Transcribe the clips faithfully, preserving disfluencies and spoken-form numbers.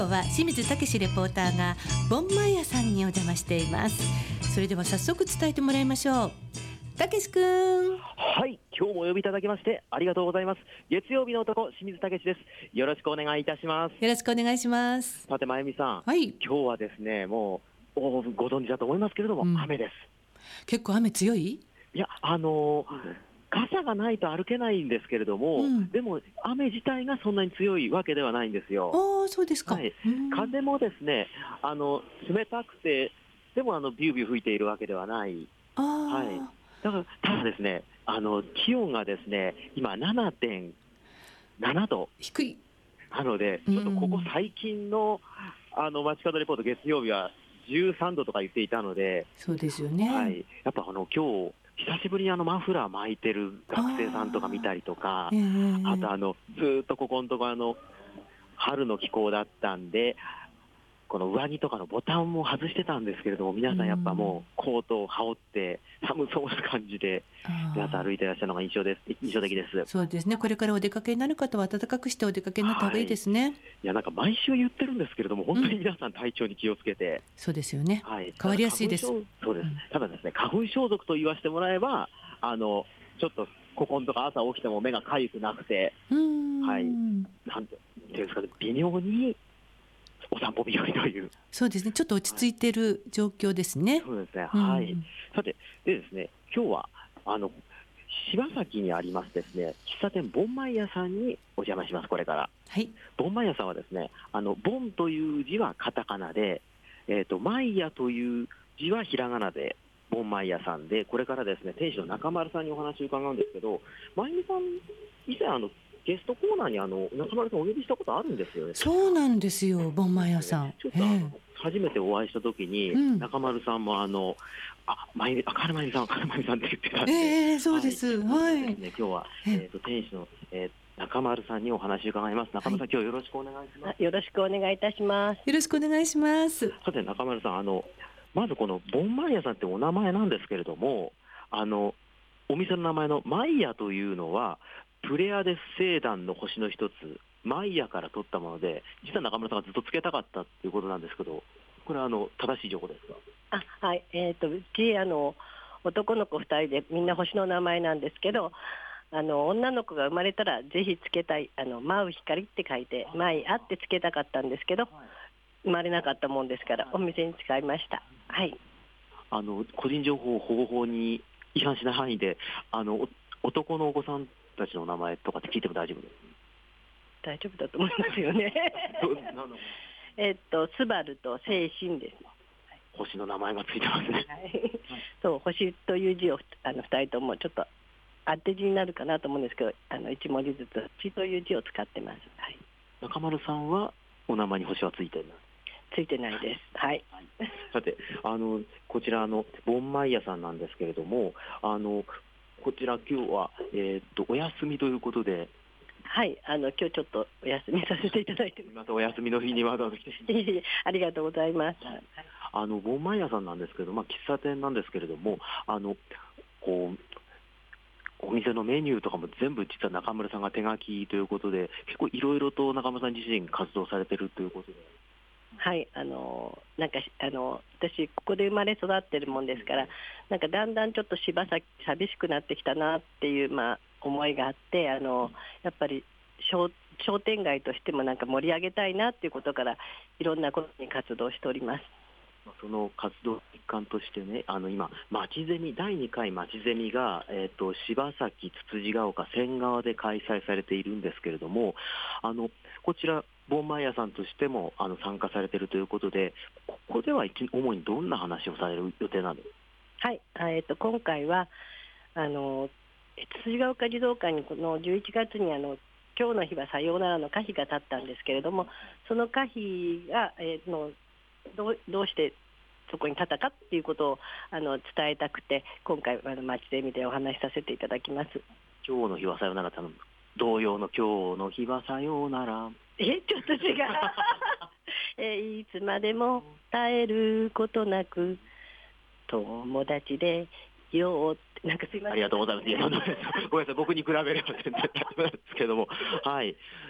今日は清水武レポーターがボンマイヤさんにお邪魔しています。それでは早速伝えてもらいましょう。武くん。 はい、今日もお呼びいただきましてありがとうございます。月曜日の男、清水武です。よろしくお願いいたします。 よろしくお願いします。 さてまゆみさん、 はい、 今日はですね、もうご存知だと思いますけれども、うん、雨です。 結構雨強い？ いや、あのー、傘がないと歩けないんですけれども、うん、でも雨自体がそんなに強いわけではないんですよ。 ああ、そうですか。 はい、風もですね、あの冷たくてでもあのビュービュー吹いているわけではない。 あ、 はい、だからただですね、あの気温がですね今 ななてんなな 度低いなので、ちょっとここ最近のあの街角レポート月曜日はじゅうさんどとか言っていたので。 そうですよね。 はい、やっぱあの今日久しぶりにあのマフラー巻いてる学生さんとか見たりとか、 あ,、えー、あとあのずっとここのとこあの春の気候だったんでこの上着とかのボタンも外してたんですけれども、皆さんやっぱもうコートを羽織って寒そうな感じで皆さん歩いていらっしゃるのが印象です。印象的です。 そうですね。これからお出かけになる方は暖かくしてお出かけになった方がいいですね。はい、いやなんか毎週言ってるんですけれども、本当に皆さん体調に気をつけて、うん、 そうですよね。はい、変わりやすいです。 そうです、うん、ただですね、花粉症族と言わせてもらえばあのちょっとここのとか朝起きても目がかゆくなくて、うーん、はい、なんていうんですかね、微妙にお散歩日和という。 そうですね、ちょっと落ち着いている状況ですね。 はい、そうですね、はい、うん、さてでですね、今日はあの柴崎にありますですね喫茶店ボンマイヤさんにお邪魔します。これから、 はい、 ボンマイヤさんはですね、あのボンという字はカタカナで、えーと、マイヤという字はひらがなでボンマイヤさんで、これからですね店主の中丸さんにお話を伺うんですけど、まゆみさん以前あのゲストコーナーにあの中丸さんお呼びしたことあるんですよね。 そうなんですよ、ボンマイヤさん。 ちょっとあの、えー、初めてお会いしたときに、うん、中丸さんもあのあまゆみあかるまゆみさんかるまゆみさんって言ってたんで、 えー、そうです。はい。はい、 ね、今日は、えー、と店主の、えー、中丸さんにお話を伺います。中丸さん、はい、今日よろしくお願いします。 よろしくお願いいたします。 よろしくお願いします。 さて中丸さん、あのまずこのボンマイヤさんってお名前なんですけれども、あのお店の名前のマイヤというのはプレアデス星団の星の一つマイヤから取ったもので、実は中村さんがずっとつけたかったっていうことなんですけど、これはあの正しい情報ですか？ あ、はい、えーと、うちあの男の子ふたりでみんな星の名前なんですけど、あの女の子が生まれたらぜひつけたい、あの舞う光って書いてマイヤってつけたかったんですけど、生まれなかったもんですからお店に使いました。はい、 あの個人情報保護法に違反しない範囲で、あの男のお子さんたちの名前とかって聞いても大丈夫です？ 大丈夫だと思いますよね。えっとスバルと精神です。 星の名前がついてますね。はい、 そう、星という字をあのふたりともちょっと当て字になるかなと思うんですけど、あのいち文字ずつ星という字を使ってます。はい、 中丸さんはお名前に星はついてない？ ついてないです。はい。 はい、さてあのこちらのボンマイヤさんなんですけれども、あのこちら今日は、えー、っとお休みということで。 はい、あの今日ちょっとお休みさせていただいてまたお休みの日にわざわざ来てありがとうございます。 あのボンマイヤさんなんですけど、まあ、喫茶店なんですけれども、あのこうお店のメニューとかも全部実は中村さんが手書きということで、結構いろいろと中村さん自身活動されてるということで。 はい、あのなんかあの私ここで生まれ育ってるもんですから、なんかだんだんちょっと柴崎寂しくなってきたなっていう、まあ、思いがあって、あのやっぱり 商, 商店街としてもなんか盛り上げたいなっていうことからいろんなことに活動しております。 その活動一環としてね、あの今まちゼミだいにかいまちゼミが、えー、と柴崎、つつじが丘、仙川で開催されているんですけれども、あのこちらボンマイヤさんとしてもあの参加されているということで、ここでは主にどんな話をされる予定なの？ はい、えー、と今回はあのつつじが丘児童館にこのじゅういちがつにあの今日の日はさようならの歌碑が立ったんですけれども、その歌碑が、えー、のどう、どうしてそこに立ったかっていうことをあの伝えたくて、今回あの町ゼミでお話しさせていただきます。 今日の日はさようなら、同様の今日の日はさようなら、 えちょっと違うえいつまでも絶えることなく友達でよーなんかすいません、 ありがとうございます。いやごめんなさい、僕に比べれば全然大丈夫なんですけども、はい。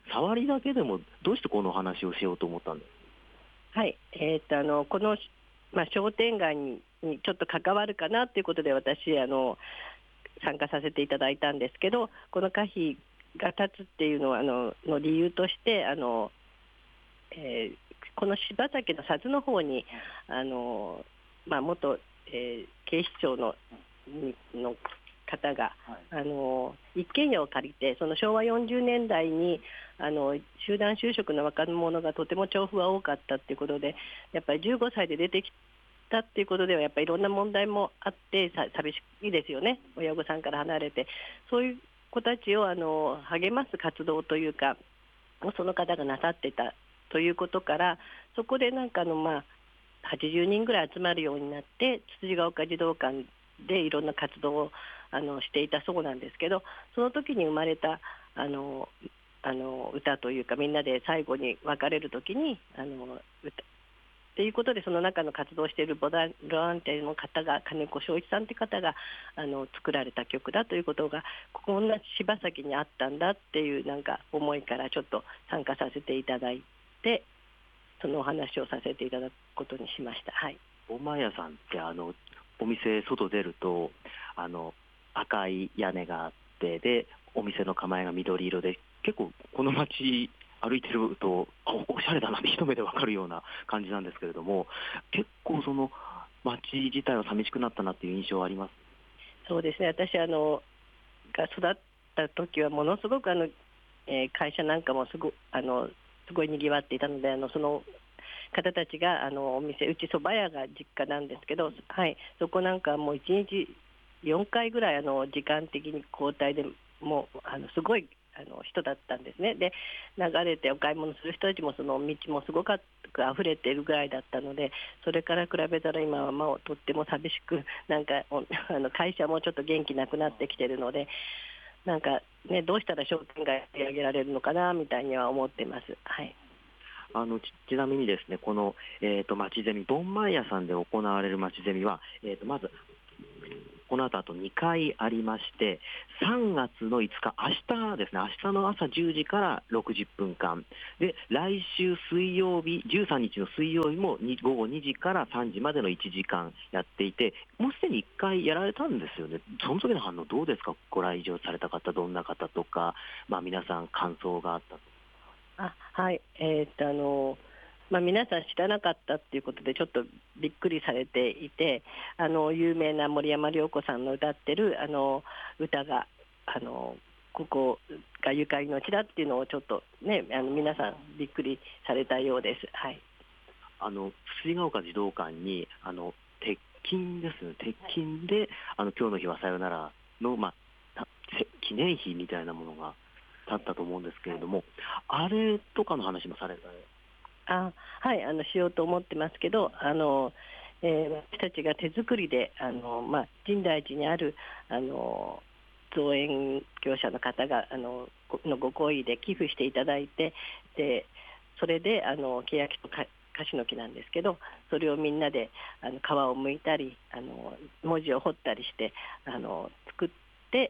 触りだけでもどうしてこの話をしようと思ったんですか？ はい、えー、とあのこの、まあ、商店街ににちょっと関わるかなということで私あの参加させていただいたんですけど、この歌碑が立つっていうのはあのの理由としてあの、えー、この柴崎の佐津の方にあの、まあ、元、えー、警視庁のの方が、はい、あの一軒家を借りて、その昭和よんじゅうねんだいにあの集団就職の若者がとても調布は多かったということで、やっぱりじゅうごさいで出てきたっていうことではやっぱりいろんな問題もあってさ寂しいですよね、親御さんから離れて。そういう子たちをあの励ます活動というかその方がなさってたということから、そこでなんかの、まあ、はちじゅうにんぐらい集まるようになって、つつじが丘児童館でいろんな活動をあのしていたそうなんですけど、その時に生まれたあのあの歌というか、みんなで最後に別れる時にあの歌ということで、その中の活動をしているボランティアの方が金子正一さんという方があの作られた曲だということが、こんな柴崎にあったんだっていうなんか思いからちょっと参加させていただいて、そのお話をさせていただくことにしました。はい、 ボンマイヤさんってあのお店外出るとあの赤い屋根があって、でお店の構えが緑色で、結構この街歩いてるとあおしゃれだなって一目で分かるような感じなんですけれども、結構その街自体は寂しくなったなっていう印象はあります。 そうですね、私あのが育った時はものすごくあの、えー、会社なんかもすごあのすごいにぎわっていたので、あのその方たちがあのお店、うち蕎麦屋が実家なんですけど、はい、そこなんかもういちにちよんかいぐらいあの時間的に交代でもうあのすごいあの人だったんですね。で流れてお買い物する人たちもその道もすごく溢れているぐらいだったので、それから比べたら今はまあとっても寂しく、なんかあの会社もちょっと元気なくなってきているので、なんかね、どうしたら商店街を上げられるのかなみたいには思ってます。はい、 あの ち, ちなみにですね、この、えー、と町ゼミ、ボンマイヤさんで行われる町ゼミは、えー、とまずこの後あとにかいありまして、さんがつのいつか、明日ですね、明日の朝じゅうじからろくじゅっぷんかんで、来週水曜日、じゅうさんにちの水曜日もごごにじからさんじまでのいちじかんやっていて、もうすでにいっかいやられたんですよね。その時の反応どうですか？ご来場された方、どんな方とか、まあ、皆さん感想があったと。 あはい、えー、っとあのまあ、皆さん知らなかったっていうことでちょっとびっくりされていて、あの有名な森山良子さんの歌ってるあの歌があのここがゆかりの地だっていうのをちょっとね、あの皆さんびっくりされたようです。はい、 あのつつじが丘児童館にあの鉄筋ですね、鉄筋であの今日の日はさよならの、まあ、記念碑みたいなものが立ったと思うんですけれども、あれとかの話もされた。 あはい、あのしようと思ってますけど、あの、えー、私たちが手作りであの、まあ、深大寺にあるあの造園業者の方があののご厚意で寄付していただいて、でそれであのケヤキとカシの木なんですけど、それをみんなであの皮を剥いたりあの文字を彫ったりしてあの作って、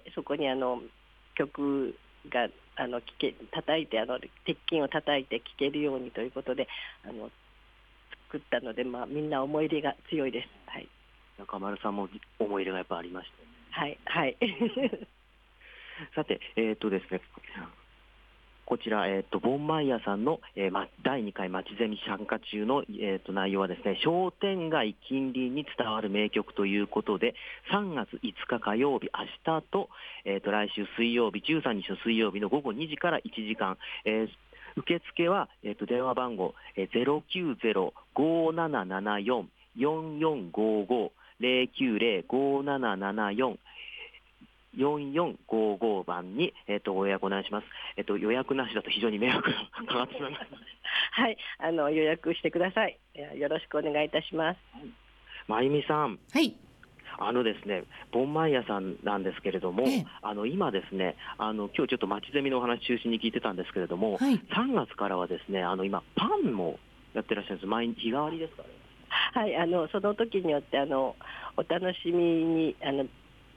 そこにあの曲があの聞け叩いてあの鉄筋を叩いて聴けるようにということであの作ったので、まあ、みんな思い入れが強いです。はい、 中丸さんも思い入れがやっぱありましたね。 はいはいさて、えーとですね、こちら、えーと、ボンマイヤさんの、えーま、だいにかい町ゼミ参加中の、えーと、内容はですね、商店街近隣に伝わる名曲ということで、さんがついつか火曜日、明日と、えーと、来週水曜日、じゅうさんにちの水曜日のごごにじからいちじかん、えー、受付は、えーと、電話番号、えー、ゼロきゅうゼロ ごーななななよん よんよんごーごー ゼロきゅうゼロ ごーななななよんよんよんごーごばんに、えー、とご予約お願いします。えー、と予約なしだと非常に迷惑がかかってしまいます。 はい、あの予約してください。よろしくお願いいたします。 まゆみさん、 はい、 あのですね、ボンマイヤさんなんですけれども、 ええ、 あの今ですね、あの今日ちょっと町ゼミのお話中心に聞いてたんですけれども、 はい、 さんがつからはですね、あの今パンもやってらっしゃるんです。毎日日替わりですかね。 はい、あのその時によってあのお楽しみにあの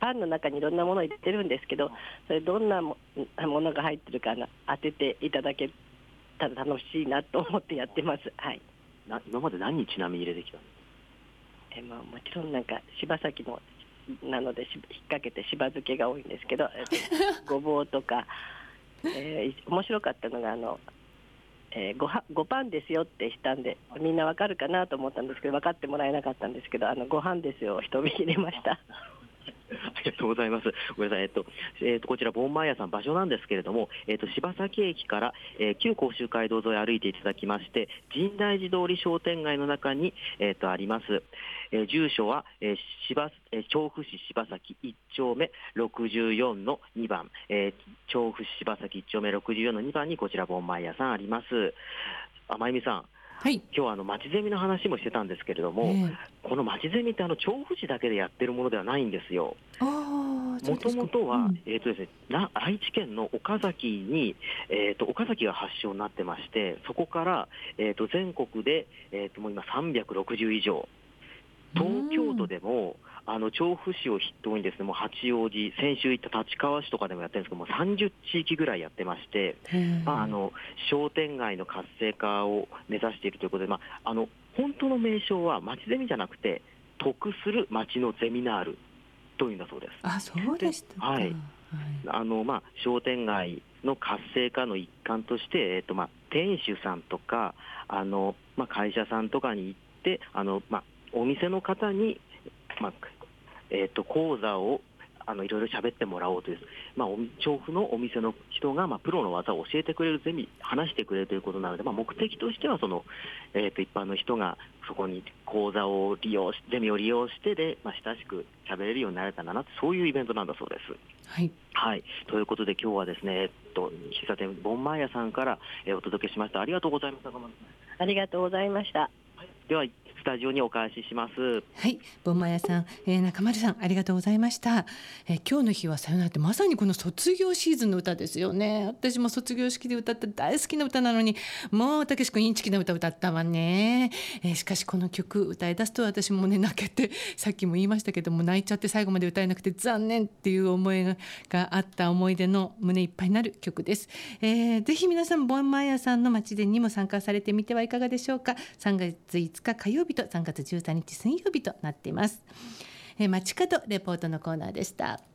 パンの中にいろんなものを入れてるんですけど、それどんなもものが入ってるかな当てていただけたら楽しいなと思ってやってます。はい。 な今まで何にちなみに入れてきたの？ えまあ、もちろんなんか柴崎のなのでし引っ掛けて柴漬けが多いんですけどごぼうとか、えー、面白かったのがあの、えー、ごはごパンですよってしたんでみんなわかるかなと思ったんですけど分かってもらえなかったんですけど、あのご飯ですよを一目入れました。 ありがとうございます。ごめんなさい。えっと、えっと、こちら、ボンマイヤさん、場所なんですけれども、えっと、柴崎駅から、えー、旧甲州街道沿い歩いていただきまして、深大寺通り商店街の中に、えっと、あります。えー、住所は、えー柴えー、調布市柴崎いっ丁目ろくじゅうよんのにばん、えー、調布市柴崎いっ丁目ろくじゅうよんのにばんに、こちら、ボンマイヤさんあります。あ、まゆみさん。 はい、 今日はあの町ゼミの話もしてたんですけれども、えー、この町ゼミってあの調布市だけでやってるものではないんですよ。もともとは、うん、えーとですね、な愛知県の岡崎に、えーと、岡崎が発祥になってまして、そこから、えーと、全国で、えーと、もう今さんびゃくろくじゅう以上、東京都でも、うん、あの調布市を筆頭にですね、もう八王子、先週行った立川市とかでもやってるんですけども、さんじゅう地域ぐらいやってまして、まあ、あの商店街の活性化を目指しているということで、まあ、あの本当の名称は町ゼミじゃなくて、得する町のゼミナールというんだそうです。 あ、そうでしたか。 はい、あのまあ、商店街の活性化の一環として、えーとまあ、店主さんとかあの、まあ、会社さんとかに行ってあの、まあ、お店の方に、まあえー、と講座をあのいろいろ喋ってもらおうという、まあ、調布のお店の人が、まあ、プロの技を教えてくれるゼミ、話してくれるということなので、まあ、目的としてはその、えー、と一般の人がそこに講座を利用し、ゼミを利用してで、まあ、親しく喋れるようになれたらな、そういうイベントなんだそうです。 はい、 はい、ということで今日はですね、えっと、喫茶店ボンマイヤさんから、えー、お届けしました。ありがとうございました。 ありがとうございました。 はい、ではスタジオにお返しします。 はい、ボンマイヤさん、えー、中丸さんありがとうございました。えー、今日の日はさよならってまさにこの卒業シーズンの歌ですよね。私も卒業式で歌った大好きな歌なのに、もうたけし君インチキな歌歌ったわね。えー、しかしこの曲歌い出すと私もね泣けて、さっきも言いましたけども泣いちゃって最後まで歌えなくて残念っていう思いがあった思い出の胸いっぱいになる曲です。えー、ぜひ皆さんボンマイヤさんの街でにも参加されてみてはいかがでしょうか。さんがついつか火曜日とさんがつじゅうさんにち水曜日となっています。えー、街角レポートのコーナーでした。